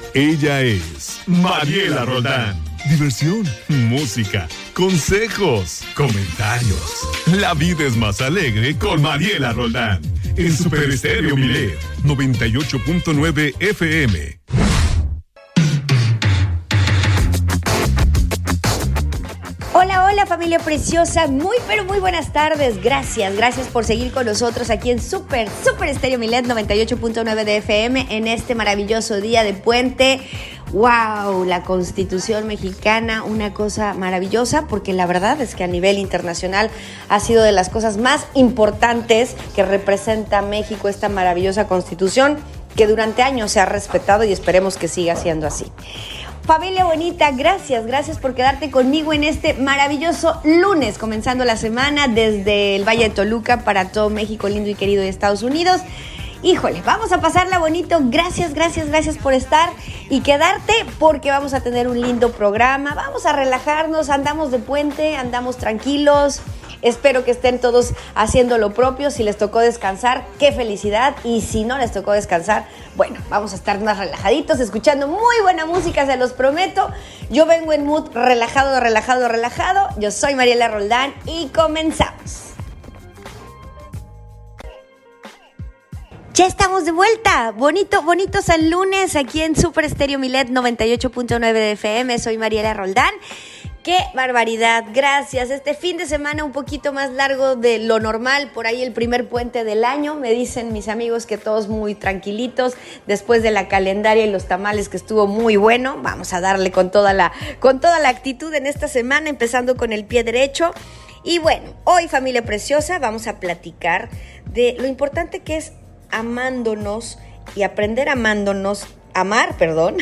Ella es Mariela Roldán. Diversión, música, consejos, comentarios. La vida es más alegre con Mariela Roldán. En Super Estéreo Milet 98.9 FM. Hola familia preciosa, muy pero muy buenas tardes, gracias por seguir con nosotros aquí en Super Estéreo Milet 98.9 de FM en este maravilloso día de puente. ¡Wow! La Constitución mexicana, una cosa maravillosa, porque la verdad es que a nivel internacional ha sido de las cosas más importantes que representa México, esta maravillosa Constitución que durante años se ha respetado y esperemos que siga siendo así. Familia bonita, gracias por quedarte conmigo en este maravilloso lunes, comenzando la semana desde el Valle de Toluca para todo México lindo y querido de Estados Unidos. Híjole, vamos a pasarla bonito, gracias por estar y quedarte porque vamos a tener un lindo programa, vamos a relajarnos, andamos de puente, andamos tranquilos. Espero que estén todos haciendo lo propio. Si les tocó descansar, qué felicidad. Y si no les tocó descansar, bueno, vamos a estar más relajaditos, escuchando muy buena música, se los prometo. Yo vengo en mood relajado. Yo soy Mariela Roldán y comenzamos. Ya estamos de vuelta. Bonito San Lunes aquí en Super Estéreo Milet 98.9 de FM. Soy Mariela Roldán. ¡Qué barbaridad! Gracias. Este fin de semana un poquito más largo de lo normal, por ahí el primer puente del año. Me dicen mis amigos que todos muy tranquilitos, después de la calendaria y los tamales que estuvo muy bueno. Vamos a darle con toda la actitud en esta semana, empezando con el pie derecho. Y bueno, hoy familia preciosa vamos a platicar de lo importante que es amándonos y aprender amar,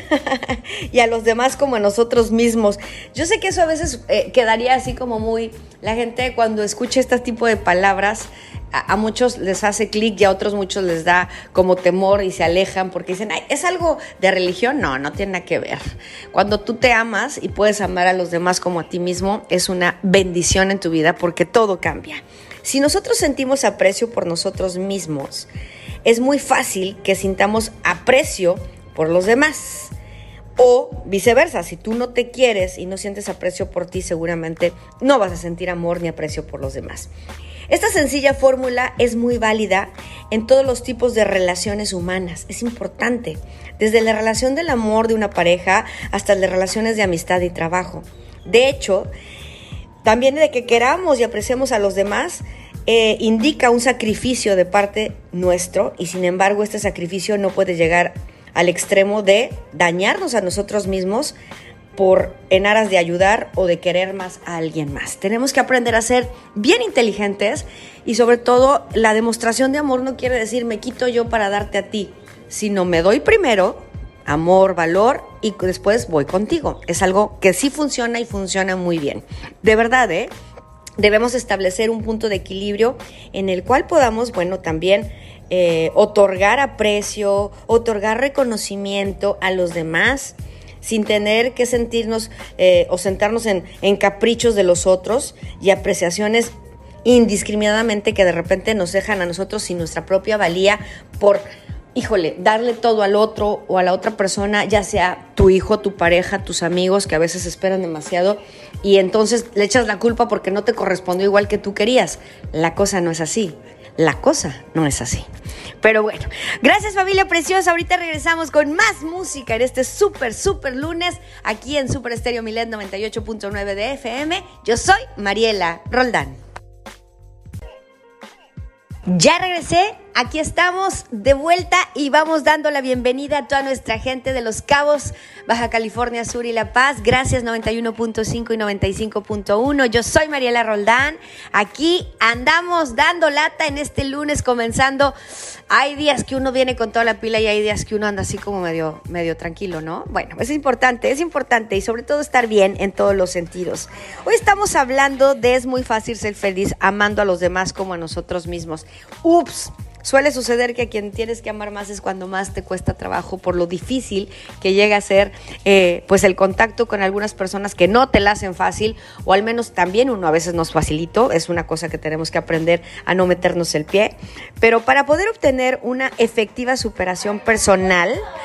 y a los demás como a nosotros mismos. Yo sé que eso a veces quedaría así como muy... La gente cuando escucha este tipo de palabras, a muchos les hace clic y a otros muchos les da como temor y se alejan porque dicen, ay, ¿es algo de religión? No tiene nada que ver. Cuando tú te amas y puedes amar a los demás como a ti mismo, es una bendición en tu vida porque todo cambia. Si nosotros sentimos aprecio por nosotros mismos, es muy fácil que sintamos aprecio por los demás. O viceversa, si tú no te quieres y no sientes aprecio por ti, seguramente no vas a sentir amor ni aprecio por los demás. Esta sencilla fórmula es muy válida en todos los tipos de relaciones humanas. Es importante, desde la relación del amor de una pareja hasta las relaciones de amistad y trabajo. De hecho, también de que queramos y apreciemos a los demás, indica un sacrificio de parte nuestro y sin embargo este sacrificio no puede llegar al extremo de dañarnos a nosotros mismos en aras de ayudar o de querer más a alguien más. Tenemos que aprender a ser bien inteligentes y sobre todo la demostración de amor no quiere decir me quito yo para darte a ti, sino me doy primero amor, valor y después voy contigo. Es algo que sí funciona y funciona muy bien. De verdad, debemos establecer un punto de equilibrio en el cual podamos, también otorgar aprecio, otorgar reconocimiento a los demás sin tener que sentirnos o sentarnos en caprichos de los otros y apreciaciones indiscriminadamente que de repente nos dejan a nosotros sin nuestra propia valía por, darle todo al otro o a la otra persona, ya sea tu hijo, tu pareja, tus amigos que a veces esperan demasiado y entonces le echas la culpa porque no te correspondió igual que tú querías. La cosa no es así. Pero bueno, gracias familia preciosa. Ahorita regresamos con más música en este super lunes aquí en Super Estéreo Milet 98.9 de FM. Yo soy Mariela Roldán. Ya regresé, aquí estamos de vuelta y vamos dando la bienvenida a toda nuestra gente de Los Cabos, Baja California Sur y La Paz. Gracias 91.5 y 95.1. Yo soy Mariela Roldán. Aquí andamos dando lata en este lunes comenzando. Hay días que uno viene con toda la pila y hay días que uno anda así como medio tranquilo, ¿no? Bueno, es importante y sobre todo estar bien en todos los sentidos. Hoy estamos hablando de es muy fácil ser feliz amando a los demás como a nosotros mismos. Ups, suele suceder que a quien tienes que amar más es cuando más te cuesta trabajo por lo difícil que llega a ser pues el contacto con algunas personas que no te la hacen fácil o al menos también uno a veces nos facilitó. Es una cosa que tenemos que aprender a no meternos el pie. Pero para poder obtener una efectiva superación personal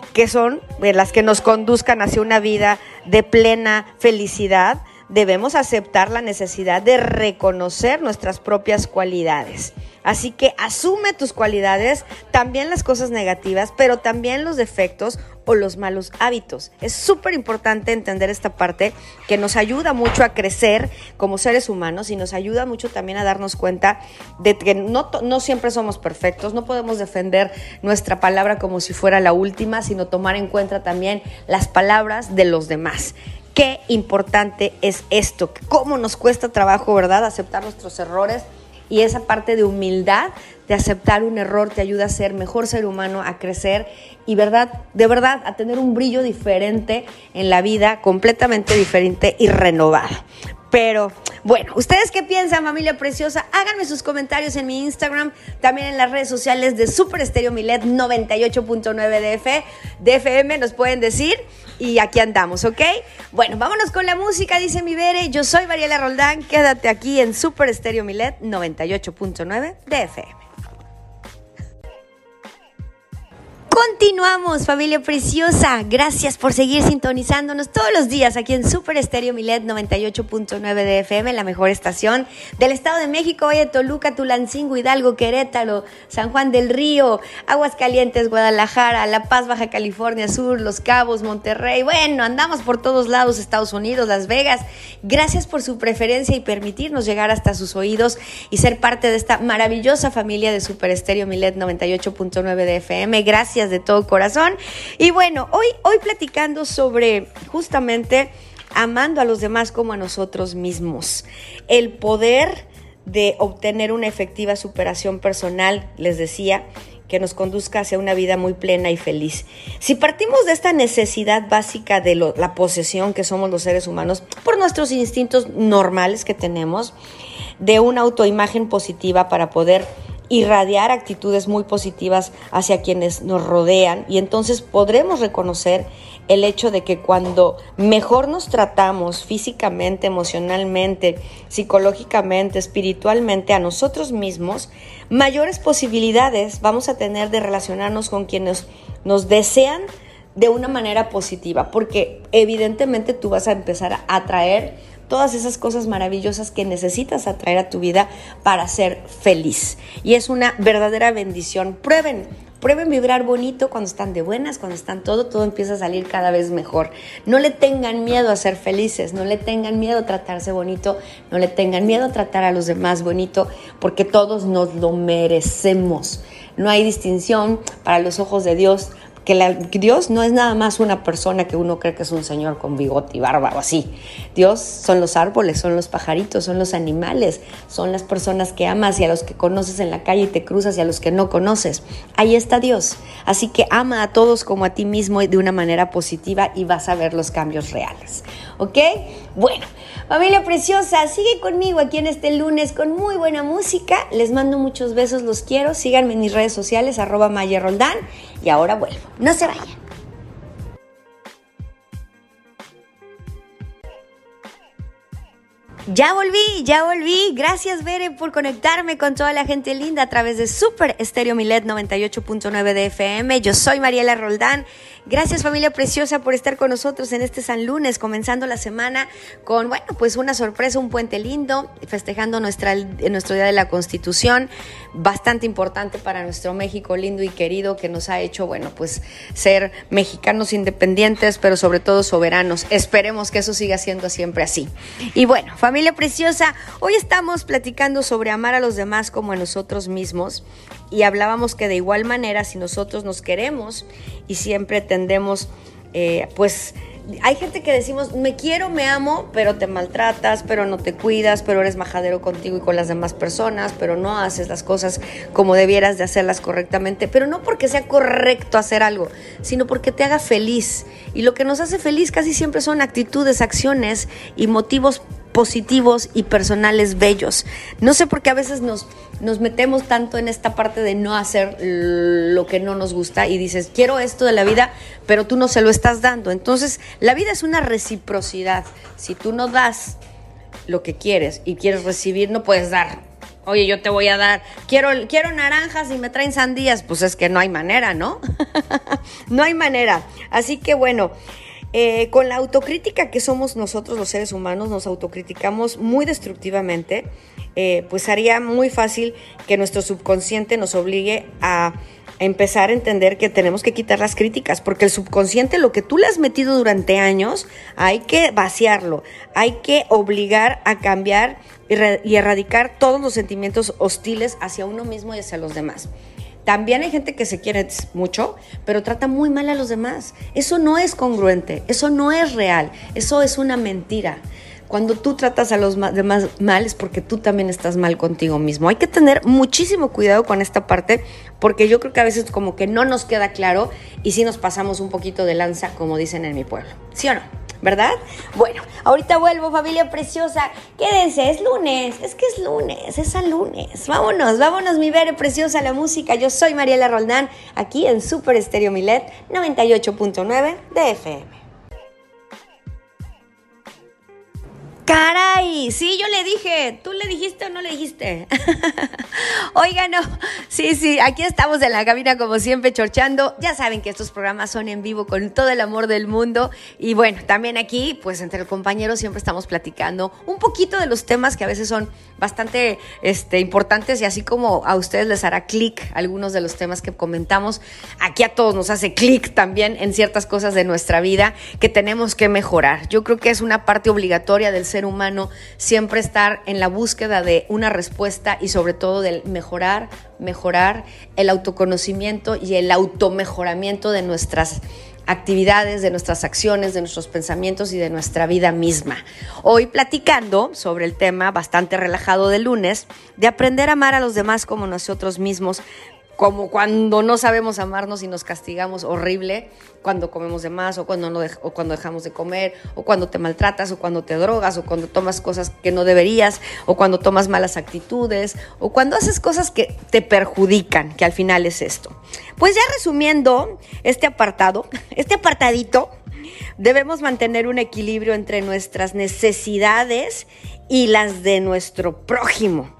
que son las que nos conduzcan hacia una vida de plena felicidad, debemos aceptar la necesidad de reconocer nuestras propias cualidades. Así que asume tus cualidades, también las cosas negativas, pero también los defectos o los malos hábitos. Es súper importante entender esta parte que nos ayuda mucho a crecer como seres humanos y nos ayuda mucho también a darnos cuenta de que no siempre somos perfectos, no podemos defender nuestra palabra como si fuera la última, sino tomar en cuenta también las palabras de los demás. Qué importante es esto, cómo nos cuesta trabajo, ¿verdad?, aceptar nuestros errores. Y esa parte de humildad, de aceptar un error, te ayuda a ser mejor ser humano, a crecer y de verdad, a tener un brillo diferente en la vida, completamente diferente y renovado. Pero bueno, ¿ustedes qué piensan, familia preciosa? Háganme sus comentarios en mi Instagram, también en las redes sociales de Super Estéreo Milet 98.9 de FM, nos pueden decir. Y aquí andamos, ¿ok? Bueno, vámonos con la música, dice mi Bere. Yo soy Mariela Roldán. Quédate aquí en Super Estéreo Milet 98.9 de FM. Continuamos, familia preciosa. Gracias por seguir sintonizándonos todos los días aquí en Super Estéreo Milet 98.9 de FM, la mejor estación del Estado de México, Valle de Toluca, Tulancingo, Hidalgo, Querétaro, San Juan del Río, Aguascalientes, Guadalajara, La Paz, Baja California Sur, Los Cabos, Monterrey. Bueno, andamos por todos lados, Estados Unidos, Las Vegas. Gracias por su preferencia y permitirnos llegar hasta sus oídos y ser parte de esta maravillosa familia de Super Estéreo Milet 98.9 de FM. Gracias de todo corazón. Y bueno, hoy platicando sobre justamente amando a los demás como a nosotros mismos. El poder de obtener una efectiva superación personal, les decía, que nos conduzca hacia una vida muy plena y feliz. Si partimos de esta necesidad básica de la posesión que somos los seres humanos, por nuestros instintos normales que tenemos, de una autoimagen positiva para poder irradiar actitudes muy positivas hacia quienes nos rodean, y entonces podremos reconocer el hecho de que cuando mejor nos tratamos físicamente, emocionalmente, psicológicamente, espiritualmente a nosotros mismos, mayores posibilidades vamos a tener de relacionarnos con quienes nos desean de una manera positiva, porque evidentemente tú vas a empezar a atraer todas esas cosas maravillosas que necesitas atraer a tu vida para ser feliz. Y es una verdadera bendición. Prueben vibrar bonito cuando están de buenas, cuando están todo empieza a salir cada vez mejor. No le tengan miedo a ser felices, no le tengan miedo a tratarse bonito, no le tengan miedo a tratar a los demás bonito, porque todos nos lo merecemos. No hay distinción para los ojos de Dios, que Dios no es nada más una persona que uno cree que es un señor con bigote y barba o así. Dios son los árboles, son los pajaritos, son los animales, son las personas que amas y a los que conoces en la calle y te cruzas y a los que no conoces. Ahí está Dios. Así que ama a todos como a ti mismo de una manera positiva y vas a ver los cambios reales. ¿Ok? Bueno, familia preciosa, sigue conmigo aquí en este lunes con muy buena música. Les mando muchos besos, los quiero. Síganme en mis redes sociales, @MayeRoldán. Y ahora vuelvo. No se vayan. Ya volví. Gracias, Bere, por conectarme con toda la gente linda a través de Super Estéreo Milet 98.9 de FM. Yo soy Mariela Roldán. Gracias, familia preciosa, por estar con nosotros en este San Lunes, comenzando la semana con, pues una sorpresa, un puente lindo, festejando nuestro Día de la Constitución, bastante importante para nuestro México lindo y querido, que nos ha hecho, pues ser mexicanos independientes, pero sobre todo soberanos. Esperemos que eso siga siendo siempre así. Y bueno, familia preciosa, hoy estamos platicando sobre amar a los demás como a nosotros mismos, y hablábamos que de igual manera, si nosotros nos queremos y siempre tendemos, hay gente que decimos, me quiero, me amo, pero te maltratas, pero no te cuidas, pero eres majadero contigo y con las demás personas, pero no haces las cosas como debieras de hacerlas correctamente, pero no porque sea correcto hacer algo, sino porque te haga feliz. Y lo que nos hace feliz casi siempre son actitudes, acciones y motivos positivos y personales bellos. No sé por qué a veces nos metemos tanto en esta parte de no hacer lo que no nos gusta y dices, quiero esto de la vida, pero tú no se lo estás dando. Entonces, la vida es una reciprocidad. Si tú no das lo que quieres y quieres recibir, no puedes dar. Oye, yo te voy a dar, quiero naranjas y me traen sandías. Pues es que no hay manera, ¿no? No hay manera. Así que bueno, con la autocrítica que somos nosotros los seres humanos, nos autocriticamos muy destructivamente, pues haría muy fácil que nuestro subconsciente nos obligue a empezar a entender que tenemos que quitar las críticas, porque el subconsciente, lo que tú le has metido durante años, hay que vaciarlo, hay que obligar a cambiar y erradicar todos los sentimientos hostiles hacia uno mismo y hacia los demás. También hay gente que se quiere mucho, pero trata muy mal a los demás. Eso no es congruente, eso no es real, eso es una mentira. Cuando tú tratas a los demás mal es porque tú también estás mal contigo mismo. Hay que tener muchísimo cuidado con esta parte, porque yo creo que a veces como que no nos queda claro y sí nos pasamos un poquito de lanza, como dicen en mi pueblo. ¿Sí o no? ¿Verdad? Bueno, ahorita vuelvo, familia preciosa. Quédense, es lunes, es a lunes. Vámonos, mi Bere preciosa, la música. Yo soy Mariela Roldán, aquí en Super Estéreo Milet 98.9 de FM. ¡Caray! Sí, yo le dije. ¿Tú le dijiste o no le dijiste? Oigan, no. Sí, aquí estamos en la cabina como siempre chorchando. Ya saben que estos programas son en vivo con todo el amor del mundo. Y bueno, también aquí, pues entre compañeros siempre estamos platicando un poquito de los temas que a veces son bastante importantes, y así como a ustedes les hará clic algunos de los temas que comentamos, aquí a todos nos hace clic también en ciertas cosas de nuestra vida que tenemos que mejorar. Yo creo que es una parte obligatoria del ser humano siempre estar en la búsqueda de una respuesta y sobre todo del mejorar el autoconocimiento y el automejoramiento de nuestras actividades, de nuestras acciones, de nuestros pensamientos y de nuestra vida misma. Hoy platicando sobre el tema bastante relajado de lunes, de aprender a amar a los demás como nosotros mismos, como cuando no sabemos amarnos y nos castigamos horrible, cuando comemos de más o cuando dejamos de comer, o cuando te maltratas, o cuando te drogas, o cuando tomas cosas que no deberías, o cuando tomas malas actitudes, o cuando haces cosas que te perjudican, que al final es esto. Pues ya resumiendo este apartadito, debemos mantener un equilibrio entre nuestras necesidades y las de nuestro prójimo.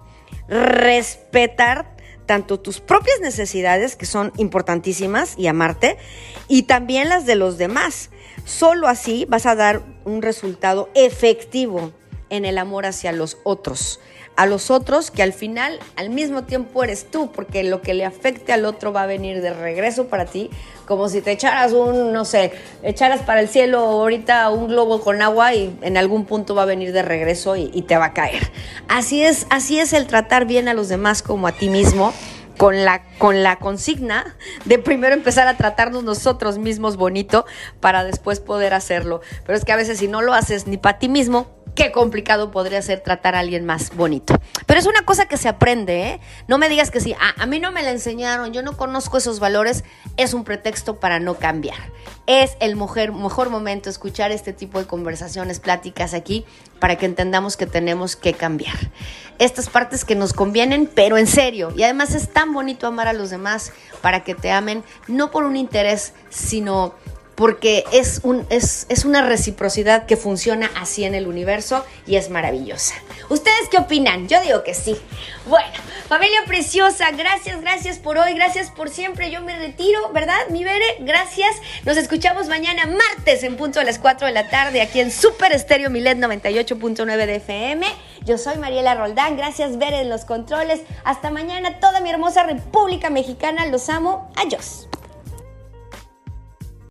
Respetar tanto tus propias necesidades, que son importantísimas, y amarte, y también las de los demás. Solo así vas a dar un resultado efectivo en el amor hacia los otros. A los otros que al final, al mismo tiempo eres tú, porque lo que le afecte al otro va a venir de regreso para ti, como si te echaras echaras para el cielo ahorita un globo con agua y en algún punto va a venir de regreso y te va a caer. Así es el tratar bien a los demás como a ti mismo, con la consigna de primero empezar a tratarnos nosotros mismos bonito para después poder hacerlo. Pero es que a veces si no lo haces ni para ti mismo, qué complicado podría ser tratar a alguien más bonito. Pero es una cosa que se aprende, ¿eh? No me digas que sí, a mí no me la enseñaron, yo no conozco esos valores, es un pretexto para no cambiar. Es el mejor momento escuchar este tipo de conversaciones, pláticas aquí, para que entendamos que tenemos que cambiar. Estas partes que nos convienen, pero en serio. Y además es tan bonito amar a los demás para que te amen, no por un interés, sino porque es una reciprocidad que funciona así en el universo y es maravillosa. ¿Ustedes qué opinan? Yo digo que sí. Bueno, familia preciosa, gracias por hoy, gracias por siempre. Yo me retiro, ¿verdad, mi Bere? Gracias. Nos escuchamos mañana martes en punto a las 4 de la tarde aquí en Super Estéreo Milet 98.9 de FM. Yo soy Mariela Roldán. Gracias, Bere, en los controles. Hasta mañana, toda mi hermosa República Mexicana. Los amo. Adiós.